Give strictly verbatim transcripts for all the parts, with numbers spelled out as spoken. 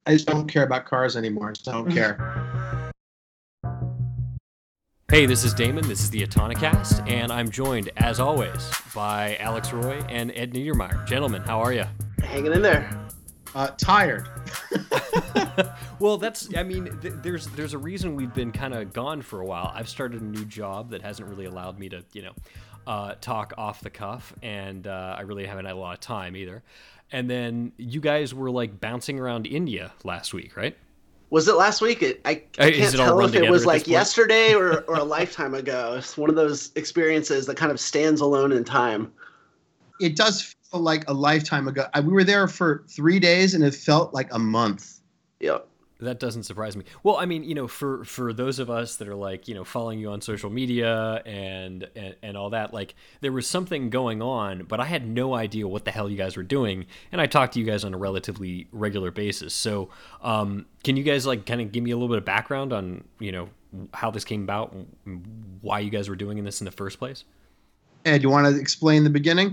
I just don't care about cars anymore. I just don't care. Hey, this is Damon. This is the Autonocast, and I'm joined, as always, by Alex Roy and Ed Niedermeyer. Gentlemen, how are you? Hanging in there. Uh, tired. Well, that's, I mean, th- there's there's a reason we've been kind of gone for a while. I've started a new job that hasn't really allowed me to, you know, uh, talk off the cuff, and uh, I really haven't had a lot of time either. And then you guys were like bouncing around India last week, right? Was it last week? It, I, I can't tell if it was like yesterday or, or a lifetime ago. It's one of those experiences that kind of stands alone in time. It does feel like a lifetime ago. I, we were there for three days, and it felt like a month. Yep. That doesn't surprise me. Well, I mean, you know, for, for those of us that are like, you know, following you on social media and, and and all that, like there was something going on, but I had no idea what the hell you guys were doing. And I talked to you guys on a relatively regular basis. So um, can you guys like kind of give me a little bit of background on, you know, how this came about, why you guys were doing this in the first place? Ed, you want to explain the beginning?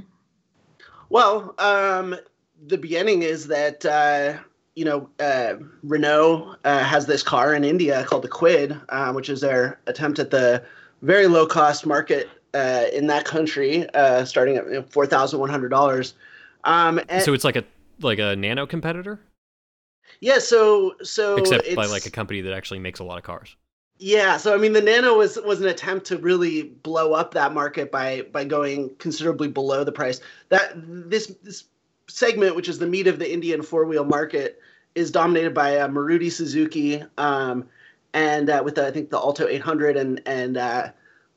Well, um, the beginning is that, uh, you know, uh, Renault uh, has this car in India called the Kwid, uh, which is their attempt at the very low cost market uh, in that country, uh, starting at you know, four thousand one hundred dollars. Um, so it's like a like a nano competitor? Yeah, so so except it's, by like a company that actually makes a lot of cars. Yeah, so I mean, the Nano was was an attempt to really blow up that market by by going considerably below the price. That this this segment, which is the meat of the Indian four wheel market, is dominated by uh, Maruti Suzuki, um, and uh, with the, I think the Alto eight hundred and and uh,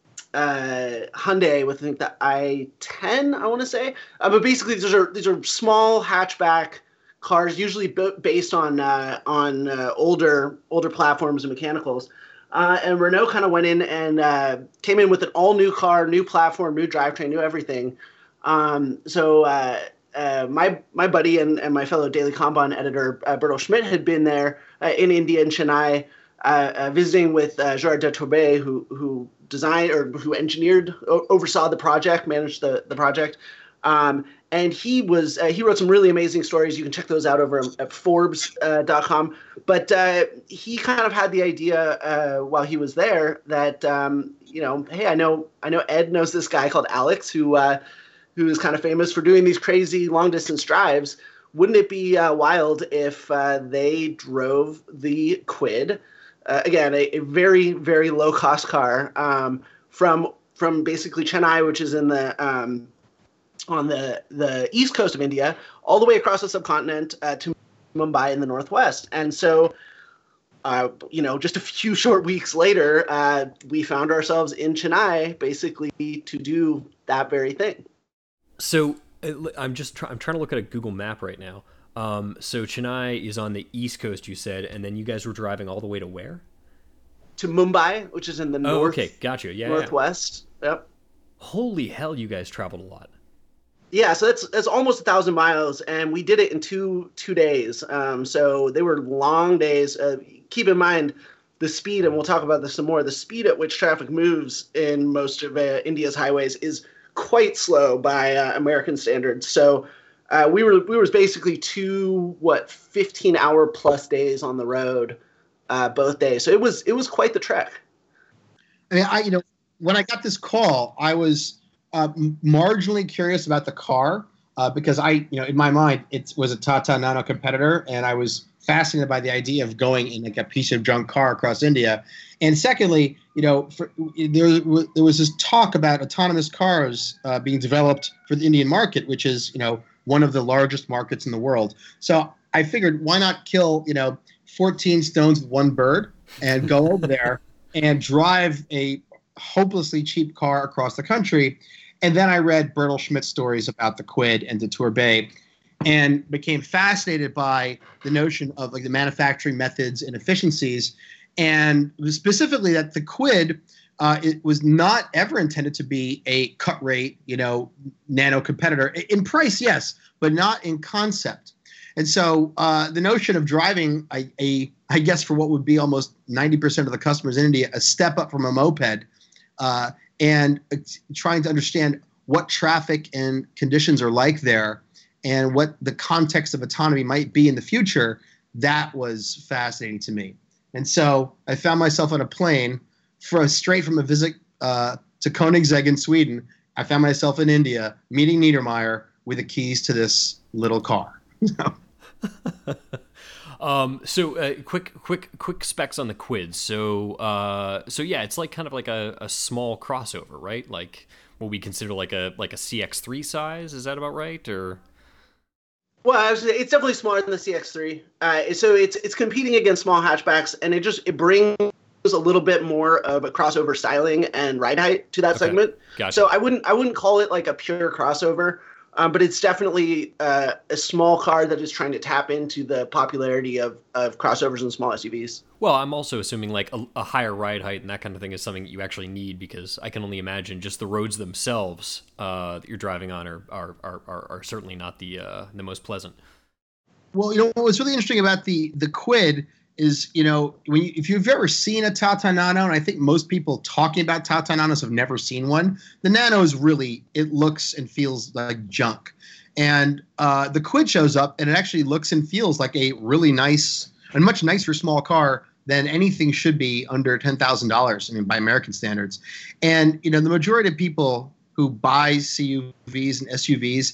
uh, Hyundai with I think the i ten, I want to say. Uh, but basically, these are these are small hatchback cars, usually b- based on uh, on uh, older older platforms and mechanicals. Uh, and Renault kind of went in and uh, came in with an all-new car, new platform, new drivetrain, new everything. Um, so uh, uh, my my buddy and, and my fellow Daily Kanban editor, uh, Bertel Schmidt, had been there uh, in India, in Chennai, uh, uh, visiting with uh, Gerard de Tourbay, who who designed or who engineered, o- oversaw the project, managed the, the project. Um, and he was uh, he wrote some really amazing stories. You can check those out over at Forbes dot com. Uh, but uh, he kind of had the idea uh, while he was there that um, you know, hey, I know I know Ed knows this guy called Alex who uh, who is kind of famous for doing these crazy long distance drives. Wouldn't it be uh, wild if uh, they drove the Kwid, uh, again a, a very very low cost car um, from from basically Chennai, which is in the um, on the, the east coast of India, all the way across the subcontinent uh, to Mumbai in the northwest. And so, uh, you know, just a few short weeks later, uh, we found ourselves in Chennai, basically to do that very thing. So I'm just try- I'm trying to look at a Google map right now. Um, so Chennai is on the east coast, you said, and then you guys were driving all the way to where? To Mumbai, which is in the oh, north. Okay, gotcha. Yeah, northwest. Yeah. Yep. Holy hell, you guys traveled a lot. Yeah, so that's that's almost a thousand miles, and we did it in two two days. Um, so they were long days. Uh, keep in mind the speed, and we'll talk about this some more. The speed at which traffic moves in most of uh, India's highways is quite slow by uh, American standards. So uh, we were we were basically two what fifteen hour plus days on the road, uh, both days. So it was it was quite the trek. I mean, I you know when I got this call, I was. Uh, marginally curious about the car uh, because I, you know, in my mind, it was a Tata Nano competitor, and I was fascinated by the idea of going in like a piece of junk car across India. And secondly, you know, for, there there was this talk about autonomous cars uh, being developed for the Indian market, which is, you know, one of the largest markets in the world. So I figured, why not kill, you know, fourteen stones with one bird and go over there and drive a hopelessly cheap car across the country. And then I read Bertel Schmidt's stories about the Kwid and the Tourbay and became fascinated by the notion of like the manufacturing methods and efficiencies. And specifically that the Kwid, uh, it was not ever intended to be a cut rate, you know, nano competitor. In price, yes, but not in concept. And so uh, the notion of driving a, a, I guess for what would be almost ninety percent of the customers in India, a step up from a moped, uh, and trying to understand what traffic and conditions are like there and what the context of autonomy might be in the future, that was fascinating to me. And so I found myself on a plane for straight from a visit uh, to Koenigsegg in Sweden. I found myself in India meeting Niedermeyer with the keys to this little car. um, so uh, quick, quick, quick specs on the Kwid. So, uh, so yeah, it's like kind of like a, a small crossover, right? Like what we consider like a like a C X three size. Is that about right? Or well, it's definitely smaller than the C X three. Uh, so it's it's competing against small hatchbacks, and it just it brings a little bit more of a crossover styling and ride height to that okay. segment. Gotcha. So I wouldn't I wouldn't call it like a pure crossover, um, but it's definitely uh, a small car that is trying to tap into the popularity of of crossovers and small S U Vs. Well, I'm also assuming like a, a higher ride height and that kind of thing is something that you actually need, because I can only imagine just the roads themselves uh, that you're driving on are are are, are, are certainly not the uh, the most pleasant. Well, you know what was really interesting about the the Kwid is, you know, when you, if you've ever seen a Tata Nano, and I think most people talking about Tata Nanos have never seen one, the Nano is really, it looks and feels like junk. And uh, the Kwid shows up, and it actually looks and feels like a really nice, a much nicer small car than anything should be under ten thousand dollars, I mean, by American standards. And, you know, the majority of people who buy C U Vs and S U Vs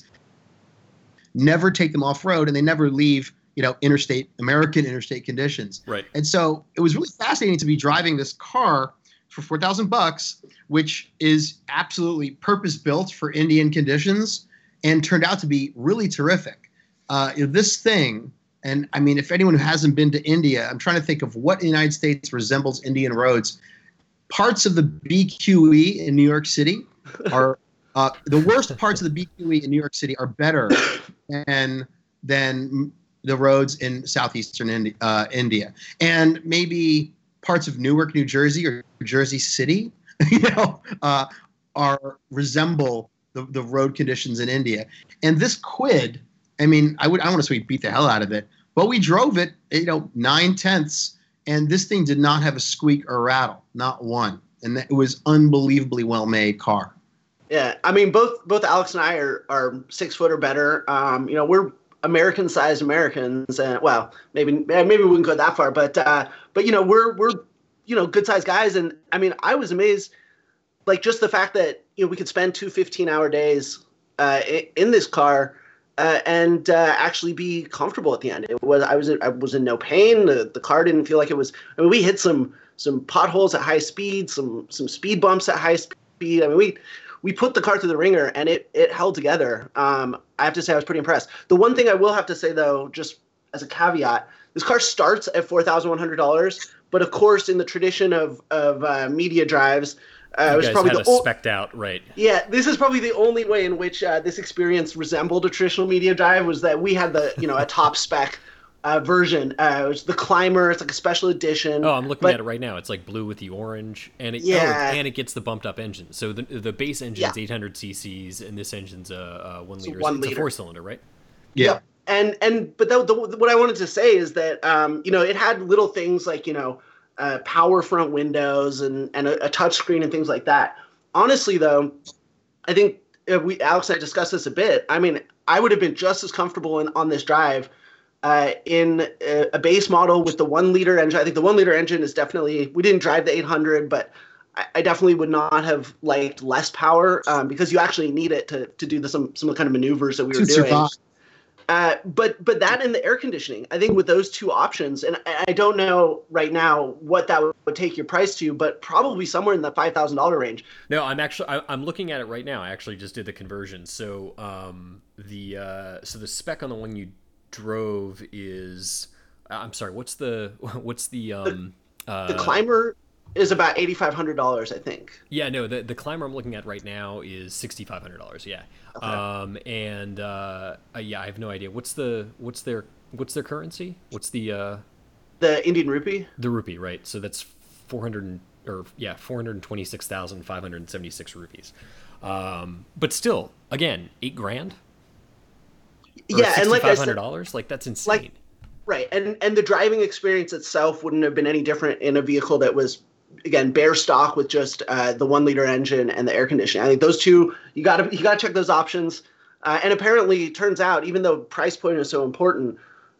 never take them off-road, and they never leave, you know, interstate, American interstate conditions. Right. And so it was really fascinating to be driving this car for four thousand bucks, which is absolutely purpose-built for Indian conditions and turned out to be really terrific. Uh, you know, this thing, and I mean, if anyone who hasn't been to India, I'm trying to think of what in the United States resembles Indian roads. Parts of the B Q E in New York City are, uh, the worst parts of the B Q E in New York City are better than, than the roads in southeastern Indi- uh, India, and maybe parts of Newark, New Jersey, or Jersey City, you know, uh, are resemble the, the road conditions in India. And this Kwid, I mean, I would I want to say we beat the hell out of it, but we drove it, you know, nine tenths, and this thing did not have a squeak or rattle, not one, and it was unbelievably well made car. Yeah, I mean, both both Alex and I are are six foot or better. Um, you know, we're American-sized Americans, and well, maybe maybe we wouldn't go that far, but uh, but you know, we're we're you know good-sized guys, and I mean, I was amazed, like just the fact that you know we could spend two fifteen-hour days uh, in, in this car uh, and uh, actually be comfortable at the end. It was I was I was in no pain. The, the car didn't feel like it was. I mean, we hit some some potholes at high speed, some some speed bumps at high speed. I mean, we. We put the car through the ringer, and it it held together. Um, I have to say I was pretty impressed. The one thing I will have to say, though, just as a caveat, this car starts at four thousand one hundred dollars. But, of course, in the tradition of, of uh, media drives, uh, it was guys probably had the a spec'd out, right? Yeah, this is probably the only way in which uh, this experience resembled a traditional media drive, was that we had the, you know, a top spec Uh, version. Uh, it was the Climber. It's like a special edition. Oh, I'm looking but, at it right now. It's like blue with the orange, and it yeah. oh, and it gets the bumped up engine. So the the base engine's yeah. eight hundred cc's, and this engine's a, a one liter. One it's liter. a four cylinder, right? Yeah. Yep. And and but the, the, what I wanted to say is that um, you know, it had little things like, you know, uh, power front windows and and a, a touch screen and things like that. Honestly, though, I think uh, we Alex and I discussed this a bit. I mean, I would have been just as comfortable in, on this drive uh, in a, a base model with the one liter engine. I think the one liter engine is definitely, we didn't drive the eight hundred, but I, I definitely would not have liked less power um, because you actually need it to to do the, some some kind of maneuvers that we were To doing. survive. Uh, but but that and the air conditioning, I think with those two options, and I, I don't know right now what that would, would take your price to, but probably somewhere in the five thousand dollar range. No, I'm actually I, I'm looking at it right now. I actually just did the conversion. So um, the uh, so the spec on the one you drove is, I'm sorry, what's the what's the um, the, uh, the Climber is about eighty-five hundred dollars, I think. Yeah, no, the the Climber I'm looking at right now is sixty-five hundred dollars. Yeah. Okay. Um, and uh, uh, yeah, I have no idea. What's the what's their what's their currency? What's the uh, the Indian rupee? The rupee, right? So that's four hundred or yeah, four hundred twenty-six thousand five hundred seventy-six rupees. Um, but still, again, eight grand. Or yeah, and like I five hundred said, dollars, like that's insane. Like, right, and and the driving experience itself wouldn't have been any different in a vehicle that was, again, bare stock with just uh, the one liter engine and the air conditioning. I think those two, you got to you got to check those options. Uh, and apparently, it turns out, even though price point is so important,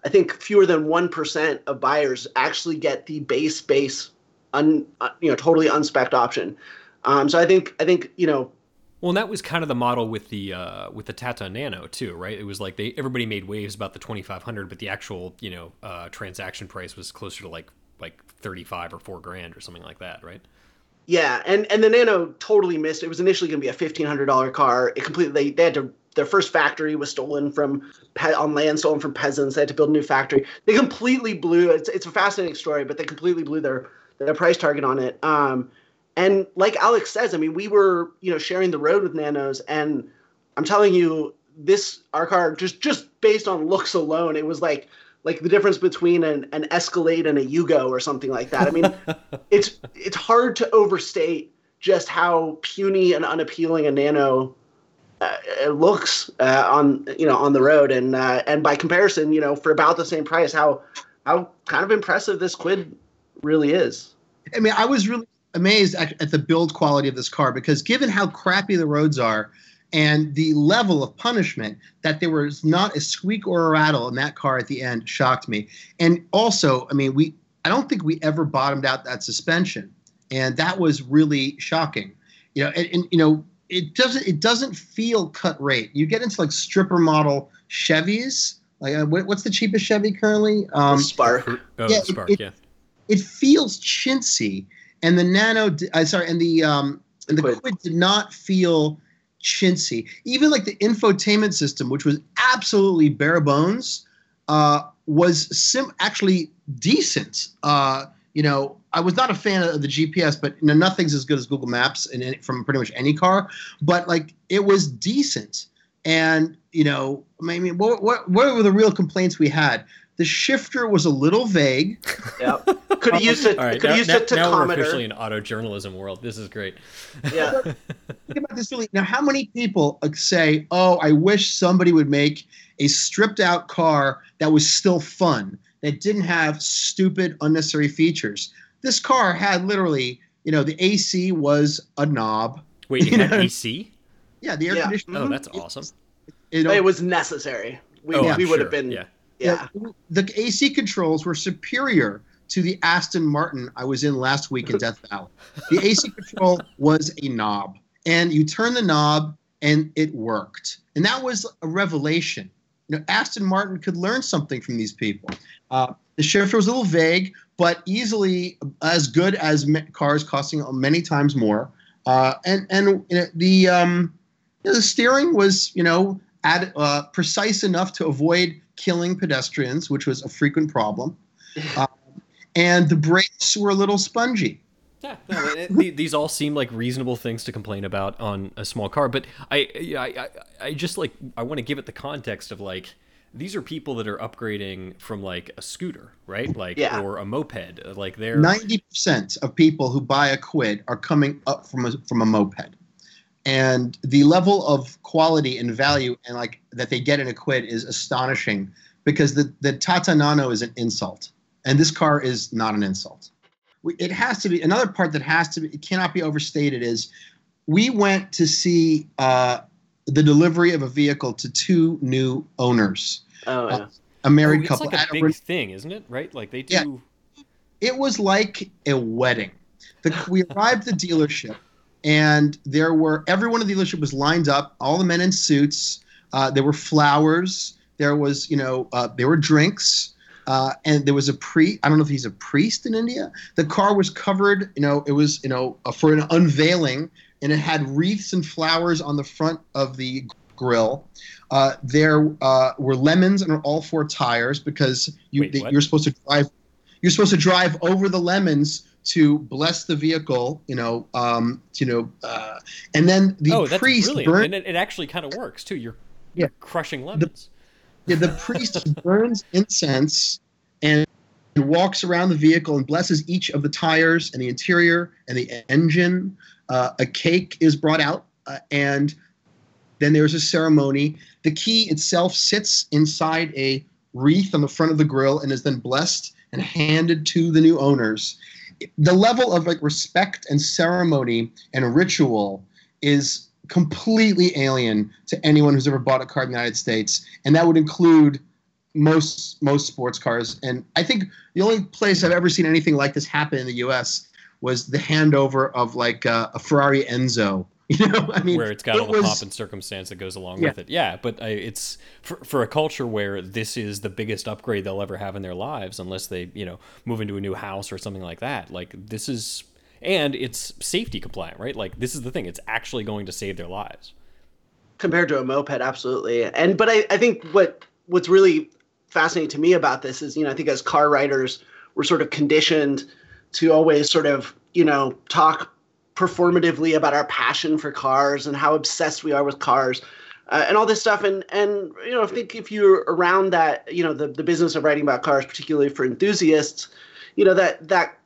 I think fewer than one percent of buyers actually get the base base, un, uh, you know, totally unspec'd option. Um, so I think I think you know. Well, and that was kind of the model with the uh, with the Tata Nano too, right? It was like they everybody made waves about the twenty-five hundred, but the actual you know uh, transaction price was closer to like like thirty-five or four grand or something like that, right? Yeah, and and the Nano totally missed. It was initially going to be a fifteen hundred dollar car. It completely they, they had to. Their first factory was stolen from on land, stolen from peasants. They had to build a new factory. They completely blew. It's it's a fascinating story, but they completely blew their their price target on it. Um, And like Alex says, I mean, we were, you know, sharing the road with Nanos, and I'm telling you, this our car just just based on looks alone, it was like like the difference between an, an Escalade and a Yugo or something like that. I mean, it's it's hard to overstate just how puny and unappealing a Nano uh, looks uh, on you know on the road, and uh, and by comparison, you know, for about the same price, how how kind of impressive this Quid really is. I mean, I was really amazed at, at the build quality of this car, because given how crappy the roads are and the level of punishment, that there was not a squeak or a rattle in that car at the end shocked me. And also, I mean, we I don't think we ever bottomed out that suspension, and that was really shocking. You know, and, and you know, it doesn't it doesn't feel cut rate. You get into like stripper model Chevys. Like, uh, what, what's the cheapest Chevy currently? Um, Spark. Oh, yeah, Spark. It, it, yeah. It feels chintzy. And the Nano, uh, sorry, and the um, and the Quid. Quid did not feel chintzy. Even like the infotainment system, which was absolutely bare bones, uh, was sim- actually decent. Uh, you know, I was not a fan of the G P S, but you know, nothing's as good as Google Maps in any, from pretty much any car. But like, it was decent. And you know, I mean, what what what were the real complaints we had? The shifter was a little vague. Yep. Could have used it. All right, could have now, used now, it to now we're tachometer. officially in auto journalism world. This is great. Yeah. Think about this really. Now, how many people uh, say, "Oh, I wish somebody would make a stripped-out car that was still fun, that didn't have stupid, unnecessary features"? This car had literally, you know, the A C was a knob. Wait, it You had know? A C? Yeah, the air Yeah. conditioning. Oh, that's awesome. You know, It was necessary. We, Oh, we I'm would sure. have been. Yeah. Yeah. Yeah, the A C controls were superior to the Aston Martin I was in last week in Death Valley. The A C control was a knob, and you turn the knob, and it worked. And that was a revelation. You know, Aston Martin could learn something from these people. Uh, the shifter was a little vague, but easily as good as me- cars costing many times more. Uh, and and you know, the um, you know, the steering was, you know, at, uh, precise enough to avoid killing pedestrians, which was a frequent problem. Uh, and the brakes were a little spongy. Yeah, no, it, it, these all seem like reasonable things to complain about on a small car, but I, I, I, I just like I want to give it the context of like these are people that are upgrading from like a scooter, right? Like Yeah. or a moped, like they're ninety percent of people who buy a Quid are coming up from a, from a moped. And the level of quality and value and like that they get in a Quid is astonishing, because the, the Tata Nano is an insult, and this car is not an insult. We, it has to be another part that has to be, it cannot be overstated, is we went to see uh, the delivery of a vehicle to two new owners, Oh, yeah. uh, a married oh, it's couple. like a at a big re- thing, isn't it? Right? Like they do. Yeah. It was like a wedding. The, we arrived at the dealership, and there were everyone in the dealership was lined up, all the men in suits. Uh, there were flowers. There was, you know, uh, there were drinks, uh, and there was a priest. I don't know if he's a priest in India. The car was covered, you know, it was, you know, uh, for an unveiling, and it had wreaths and flowers on the front of the grill. Uh, there uh, were lemons on all four tires, because you Wait, what? you're supposed to drive. You're supposed to drive over the lemons to bless the vehicle, you know, um, you know, uh, and then the oh, that's priest brilliant, burns. and it, it actually kind of works too. You're, Yeah. you're crushing lemons. Yeah, the priest burns incense and walks around the vehicle and blesses each of the tires and the interior and the engine. Uh, a cake is brought out, uh, and then there's a ceremony. The key itself sits inside a wreath on the front of the grill and is then blessed and handed to the new owners. The level of like respect and ceremony and ritual is completely alien to anyone who's ever bought a car in the United States, and that would include most most sports cars. And I think the only place I've ever seen anything like this happen in the U S was the handover of like uh, a Ferrari Enzo. You know, I mean, where it's got it all the was, pomp and circumstance that goes along yeah. with it. Yeah, but I, it's for, for a culture where this is the biggest upgrade they'll ever have in their lives, unless they, you know, move into a new house or something like that. Like this is, and it's safety compliant, right? Like this is the thing; it's actually going to save their lives. Compared to a moped, absolutely. And but I, I think what what's really fascinating to me about this is, you know, I think as car writers, we're sort of conditioned to always sort of, you know, talk performatively about our passion for cars and how obsessed we are with cars uh, and all this stuff. And, and, you know, I think if you're around that, you know, the, the business of writing about cars, particularly for enthusiasts, you know, that, that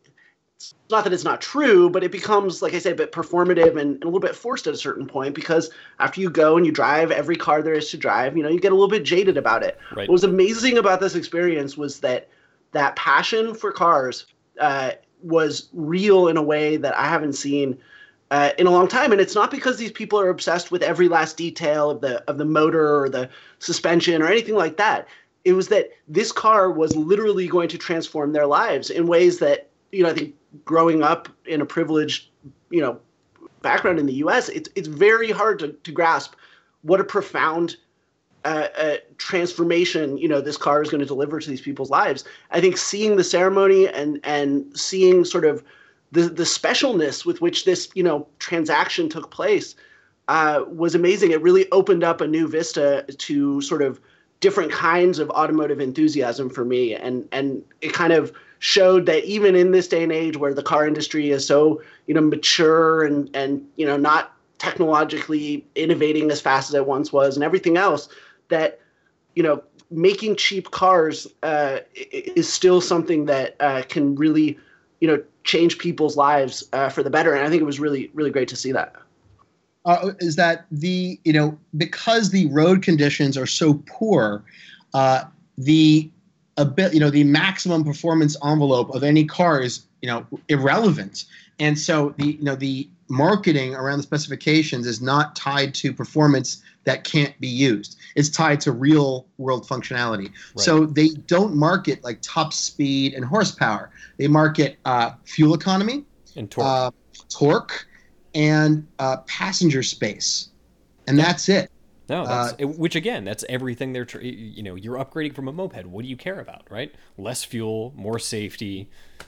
it's not that it's not true, but it becomes, like I said, a bit performative and, and a little bit forced at a certain point, because after you go and you drive every car there is to drive, you know, you get a little bit jaded about it. Right. What was amazing about this experience was that that passion for cars, uh, was real in a way that I haven't seen uh, in a long time. And it's not because these people are obsessed with every last detail of the of the motor or the suspension or anything like that. It was that this car was literally going to transform their lives in ways that, you know, I think growing up in a privileged, you know, background in the U S, it's it's very hard to, to grasp what a profound Uh, uh, transformation, you know, this car is going to deliver to these people's lives. I think seeing the ceremony and and seeing sort of the the specialness with which this, you know, transaction took place uh, was amazing. It really opened up a new vista to sort of different kinds of automotive enthusiasm for me, and and it kind of showed that even in this day and age where the car industry is so, you know, mature and and you know, not technologically innovating as fast as it once was and everything else, that, you know, making cheap cars uh, is still something that uh, can really, you know, change people's lives uh, for the better. And I think it was really, really great to see that. Uh, is that the, you know, because the road conditions are so poor, uh, the a bit, you know, the maximum performance envelope of any car is, you know, irrelevant. And so the, you know, the marketing around the specifications is not tied to performance that can't be used. It's tied to real world functionality. Right. So they don't market like top speed and horsepower. They market uh, fuel economy and torque, uh, torque, and uh, passenger space, and yeah. that's it. No, that's uh, which again, that's everything they're. Tr- you know, you're upgrading from a moped. What do you care about, right? Less fuel, more safety.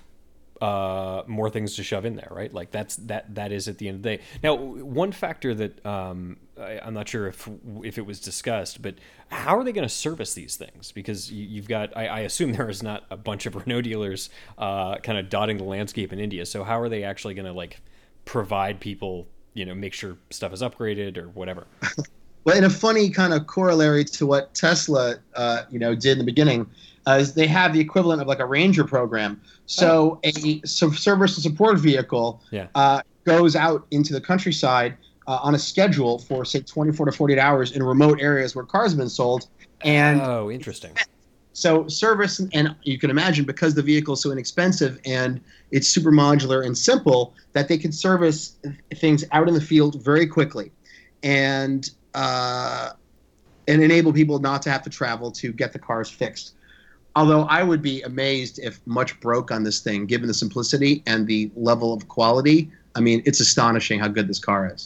Uh, more things to shove in there, right? Like that's that that is at the end of the day. Now, one factor that um, I, I'm not sure if if it was discussed, but how are they going to service these things? Because you, you've got, I, I assume there is not a bunch of Renault dealers uh, kind of dotting the landscape in India. So how are they actually going to like provide people, you know, make sure stuff is upgraded or whatever? Well, in a funny kind of corollary to what Tesla, uh, you know, did in the beginning, uh, is they have the equivalent of like a Ranger program. So oh. a so service and support vehicle yeah. uh, goes out into the countryside uh, on a schedule for say twenty-four to forty-eight hours in remote areas where cars have been sold. And oh, interesting. So service, and you can imagine because the vehicle is so inexpensive and it's super modular and simple that they can service things out in the field very quickly, and uh, and enable people not to have to travel to get the cars fixed. Although I would be amazed if much broke on this thing, given the simplicity and the level of quality. I mean, it's astonishing how good this car is.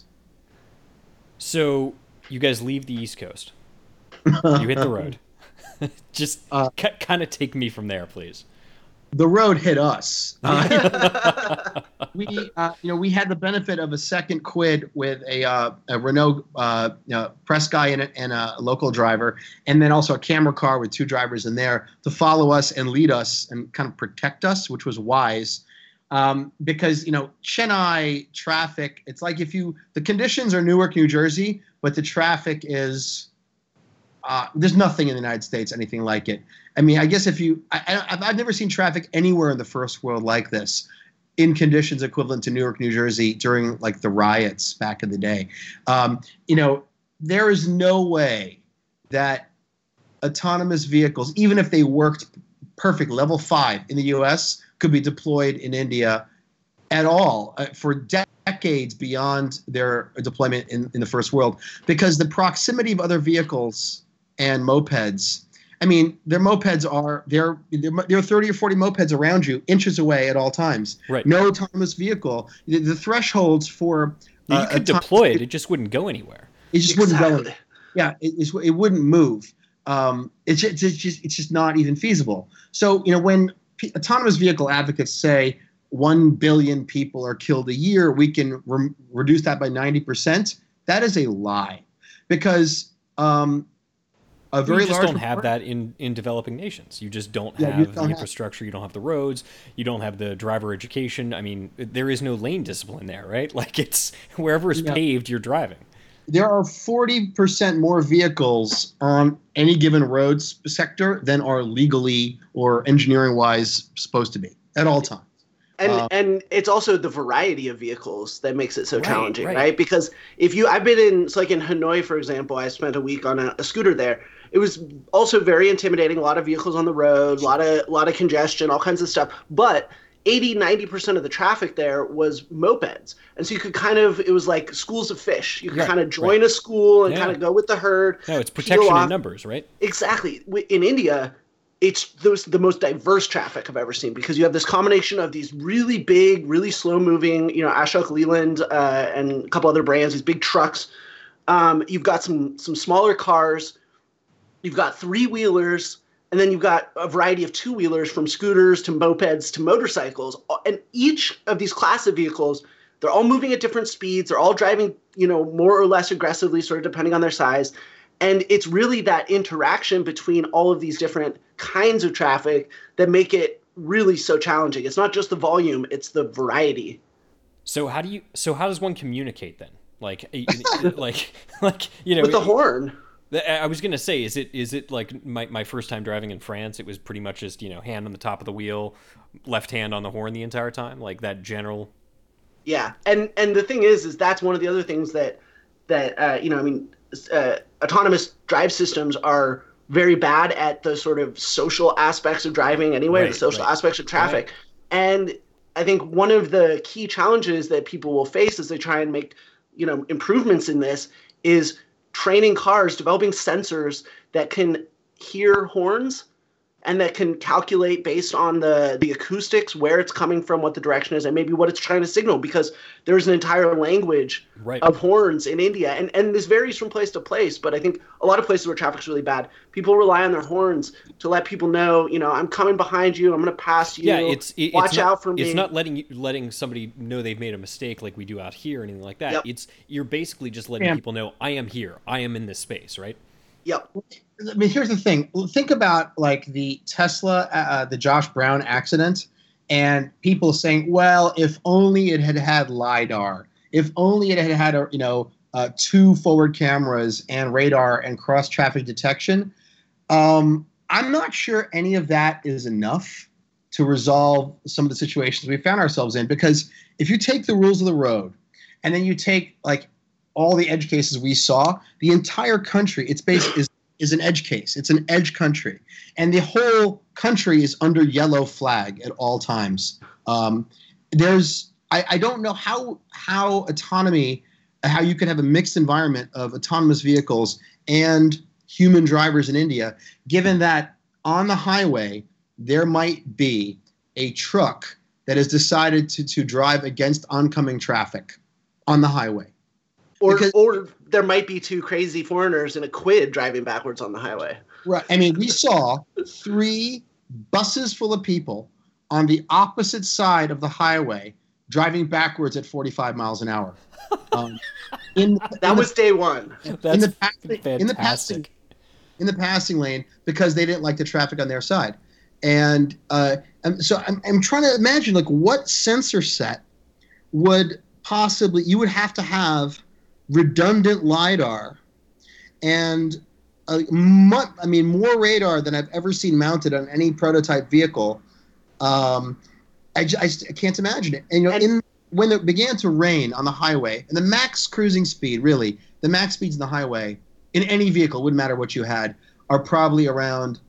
So you guys leave the East Coast. You hit the road. Just uh, c- kind of take me from there, please. The road hit us. Uh, we, uh, you know, we had the benefit of a second quid with a, uh, a Renault uh, you know, press guy in it and a local driver, and then also a camera car with two drivers in there to follow us and lead us and kind of protect us, which was wise. Um, because, you know, Chennai traffic, it's like if you, the conditions are Newark, New Jersey, but the traffic is, uh, there's nothing in the United States, anything like it. I mean, I guess if you, I, I, I've never seen traffic anywhere in the first world like this in conditions equivalent to Newark, New Jersey during like the riots back in the day. Um, you know, there is no way that autonomous vehicles, even if they worked perfect level five in the U S, could be deployed in India at all uh, for de- decades beyond their deployment in, in the first world, because the proximity of other vehicles and mopeds I mean, their mopeds are there. There are thirty or forty mopeds around you, inches away at all times. Right. No autonomous vehicle. The, the thresholds for uh, you could deploy it; it just wouldn't go anywhere. It just exactly. wouldn't go. Anywhere. Yeah, it, it wouldn't move. Um, it's, just, it's just it's just not even feasible. So you know, when p- autonomous vehicle advocates say one billion people are killed a year, we can re- reduce that by ninety percent. That is a lie, because um, a very you just large don't have that in, in developing nations. You just don't yeah, have you the don't infrastructure. Have. You don't have the roads. You don't have the driver education. I mean, there is no lane discipline there, right? Like it's wherever is yeah. paved, you're driving. There are forty percent more vehicles on any given road sector than are legally or engineering-wise supposed to be at all times. And um, and it's also the variety of vehicles that makes it so right, challenging, right. right? Because if you, I've been in, so like in Hanoi, for example, I spent a week on a, a scooter there. It was also very intimidating. A lot of vehicles on the road, a lot of a lot of congestion, all kinds of stuff. But eighty, ninety percent of the traffic there was mopeds. And so you could kind of, it was like schools of fish. You could right, kind of join right. a school and yeah. kind of go with the herd. No, it's protection in numbers, right? Exactly. In India, it's the, the most diverse traffic I've ever seen, because you have this combination of these really big, really slow moving, you know, Ashok Leland uh, and a couple other brands, these big trucks. Um, you've got some some smaller cars. You've got three wheelers. And then you've got a variety of two wheelers, from scooters to mopeds to motorcycles. And each of these class of vehicles, they're all moving at different speeds. They're all driving, you know, more or less aggressively, sort of depending on their size. And it's really that interaction between all of these different kinds of traffic that make it really so challenging. It's not just the volume, it's the variety. So how do you so how does one communicate then? Like like like you know, with the horn. I was gonna say, is it is it like my, my first time driving in France? It was pretty much just, you know, hand on the top of the wheel, left hand on the horn the entire time, like that general. Yeah, and and the thing is, is that's one of the other things that that uh, you know, I mean, uh, autonomous drive systems are very bad at the sort of social aspects of driving anyway, right, the social right. aspects of traffic, right. And I think one of the key challenges that people will face as they try and make, you know, improvements in this is training cars, developing sensors that can hear horns and that can calculate based on the, the acoustics, where it's coming from, what the direction is, and maybe what it's trying to signal, because there's an entire language right. of horns in India. And, and this varies from place to place, but I think a lot of places where traffic's really bad, people rely on their horns to let people know, you know, I'm coming behind you, I'm going to pass you, yeah, it's, it, watch it's not, out for me. It's not letting you, letting somebody know they've made a mistake like we do out here or anything like that. Yep. It's You're basically just letting yeah. people know, I am here, I am in this space, right? Yep. I mean, here's the thing. Think about like the Tesla, uh, the Josh Brown accident, and people saying, "Well, if only it had had LiDAR. If only it had had, a, you know, uh, two forward cameras and radar and cross traffic detection." Um, I'm not sure any of that is enough to resolve some of the situations we found ourselves in. Because if you take the rules of the road, and then you take like all the edge cases we saw, the entire country, its base is is an edge case. It's an edge country. And the whole country is under yellow flag at all times. Um, there's, I, I don't know how, how autonomy, how you could have a mixed environment of autonomous vehicles and human drivers in India, given that on the highway, there might be a truck that has decided to, to drive against oncoming traffic on the highway. Or, because, or there might be two crazy foreigners in a quid driving backwards on the highway. Right. I mean, we saw three buses full of people on the opposite side of the highway driving backwards at forty-five miles an hour. Um, in, that in was the, day one. That's in the, fantastic. In the passing, in the passing lane, because they didn't like the traffic on their side. And uh, and so I'm, I'm trying to imagine, like, what sensor set would possibly, you would have to have redundant LiDAR and uh, mu- I mean more radar than I've ever seen mounted on any prototype vehicle. Um, I, j- I, just, I can't imagine it. And you know, and, in, when it began to rain on the highway, and the max cruising speed, really, the max speeds in the highway in any vehicle, wouldn't matter what you had, are probably around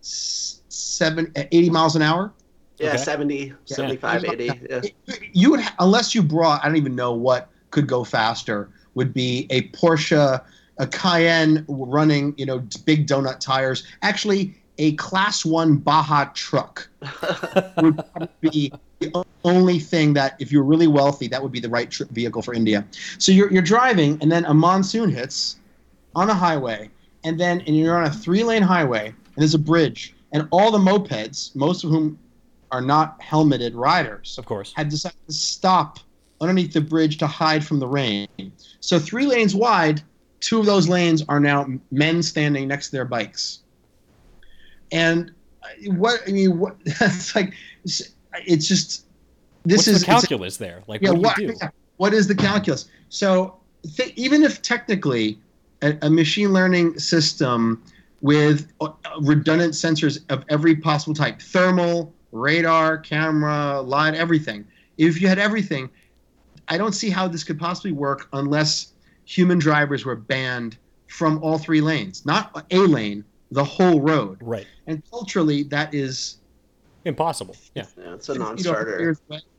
seven, eighty miles an hour. Yeah, okay. seventy, seventy-five, eighty. Yeah. You would, unless you brought, I don't even know what could go faster, would be a Porsche, a Cayenne running, you know, big donut tires. Actually, a Class One Baja truck would be the only thing that, if you're really wealthy, that would be the right tr- vehicle for India. So you're you're driving, and then a monsoon hits on a highway, and then and you're on a three-lane highway, and there's a bridge, and all the mopeds, most of whom are not helmeted riders, of course, had decided to stop underneath the bridge to hide from the rain. So three lanes wide, two of those lanes are now men standing next to their bikes. And what I mean, what it's like, it's just this What's is the calculus there. Like, yeah, what do you what, do? What is the calculus? So th- even if technically a, a machine learning system with uh, redundant sensors of every possible type, thermal, radar, camera, light, everything. If you had everything, I don't see how this could possibly work unless human drivers were banned from all three lanes, not a lane, the whole road. Right. And culturally, that is impossible. Yeah, yeah it's a non-starter.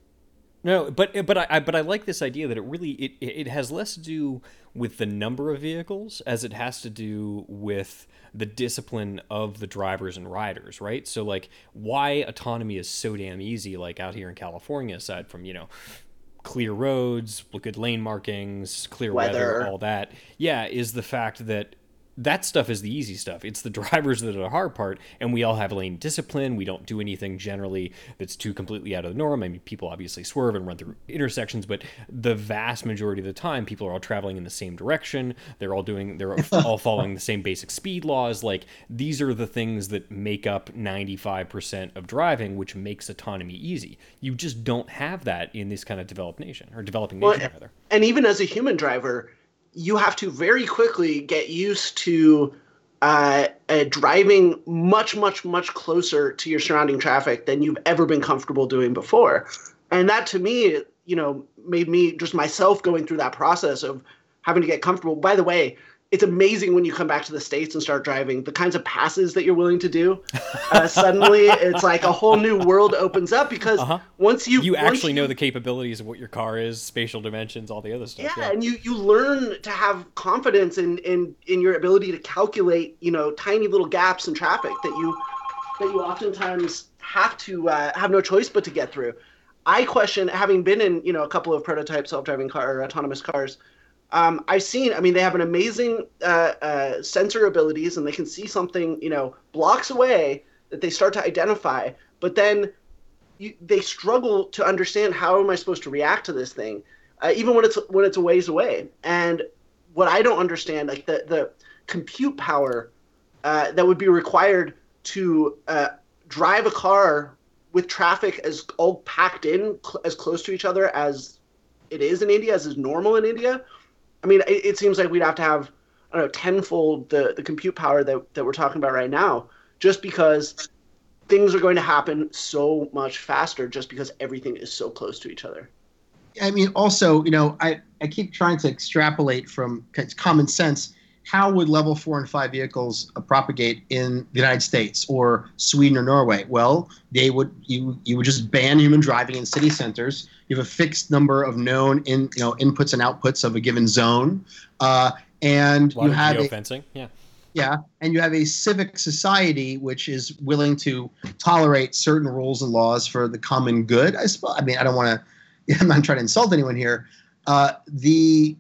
No, but but I, I but I like this idea that it really it it has less to do with the number of vehicles as it has to do with the discipline of the drivers and riders, right? So like why autonomy is so damn easy, like out here in California, aside from, you know, clear roads, good lane markings, clear weather, weather all that, yeah, is the fact that that stuff is the easy stuff. It's the drivers that are the hard part, and we all have lane discipline. We don't do anything generally that's too completely out of the norm. I mean, people obviously swerve and run through intersections, but the vast majority of the time, people are all traveling in the same direction. They're all doing, they're all following the same basic speed laws. Like, these are the things that make up ninety-five percent of driving, which makes autonomy easy. You just don't have that in this kind of developed nation, or developing nation, well, rather. And even as a human driver, you have to very quickly get used to uh, uh, driving much, much, much closer to your surrounding traffic than you've ever been comfortable doing before. And that, to me, you know, made me just myself going through that process of having to get comfortable. By the way, it's amazing when you come back to the States and start driving, the kinds of passes that you're willing to do. Uh, suddenly, it's like a whole new world opens up because uh-huh. once you... You once actually you, know the capabilities of what your car is, spatial dimensions, all the other stuff. Yeah, yeah. and you, you learn to have confidence in, in, in your ability to calculate, you know, tiny little gaps in traffic that you that you oftentimes have to uh, have no choice but to get through. I question, having been in, you know, a couple of prototype self-driving car or autonomous cars, Um, I've seen, I mean, they have an amazing uh, uh, sensor abilities, and they can see something, you know, blocks away that they start to identify. But then you, they struggle to understand, how am I supposed to react to this thing, uh, even when it's when it's a ways away. And what I don't understand, like the the compute power uh, that would be required to uh, drive a car with traffic as all packed in, cl- as close to each other as it is in India, as is normal in India. I mean, it, it seems like we'd have to have, I don't know, tenfold the, the compute power that, that we're talking about right now, just because things are going to happen so much faster, just because everything is so close to each other. I mean, also, you know, I, I keep trying to extrapolate from common sense. How would level four and five vehicles uh, propagate in the United States or Sweden or Norway? Well, they would you you would just ban human driving in city centers. You have a fixed number of known in you know inputs and outputs of a given zone, uh, and a lot you of have geofencing. A, yeah, yeah, and you have a civic society which is willing to tolerate certain rules and laws for the common good. I suppose. I mean, I don't want to. I'm not trying to insult anyone here. Uh, the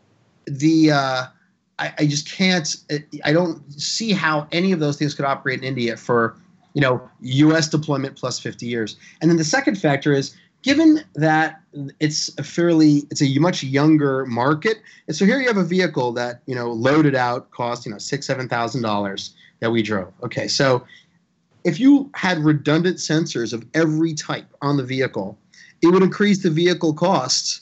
the uh, I, I just can't. I don't see how any of those things could operate in India for, you know, U S deployment plus fifty years. And then the second factor is, given that it's a fairly, it's a much younger market, and so here you have a vehicle that, you know, loaded out cost, you know, six seven thousand dollars that we drove. Okay, so if you had redundant sensors of every type on the vehicle, it would increase the vehicle costs.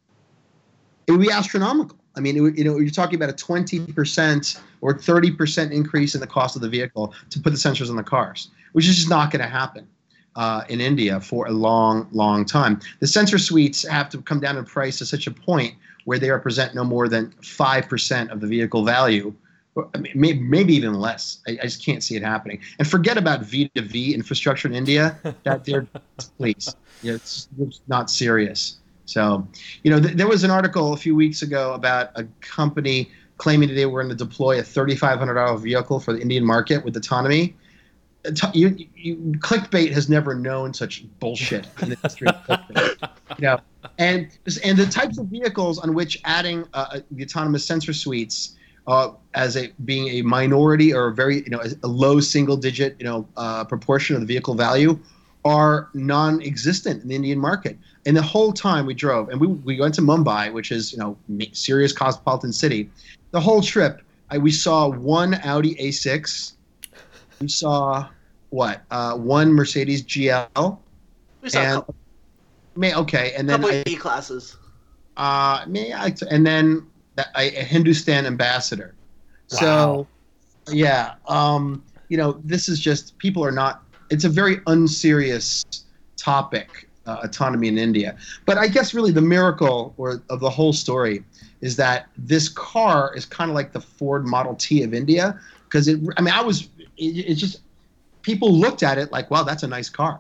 It would be astronomical. I mean, it, you know, you're talking about a twenty percent or thirty percent increase in the cost of the vehicle to put the sensors on the cars, which is just not going to happen uh, in India for a long, long time. The sensor suites have to come down in price to such a point where they represent no more than five percent of the vehicle value. I mean, maybe, maybe even less. I, I just can't see it happening. And forget about V two V infrastructure in India. That they're please, yeah, it's, it's not serious. So, you know, th- there was an article a few weeks ago about a company claiming that they were going to deploy a three thousand five hundred dollars vehicle for the Indian market with autonomy. you, you, clickbait has never known such bullshit in the history of clickbait. You know, and and the types of vehicles on which adding uh, the autonomous sensor suites uh, as a being a minority or a very you know a, a low single digit you know uh, proportion of the vehicle value are non-existent in the Indian market. And the whole time we drove, and we we went to Mumbai, which is you know serious cosmopolitan city. The whole trip, I, we saw one Audi A six. We saw what? Uh, one Mercedes G L. We saw and, a couple, may, okay, and then couple I, E classes. Uh, may I, and then a, a Hindustan Ambassador. Wow. So, yeah, um, you know, this is just people are not. It's a very unserious topic, uh, autonomy in India. But I guess really the miracle or of the whole story is that this car is kind of like the Ford Model T of India because it. I mean, I was. It, it's just people looked at it like, wow, that's a nice car.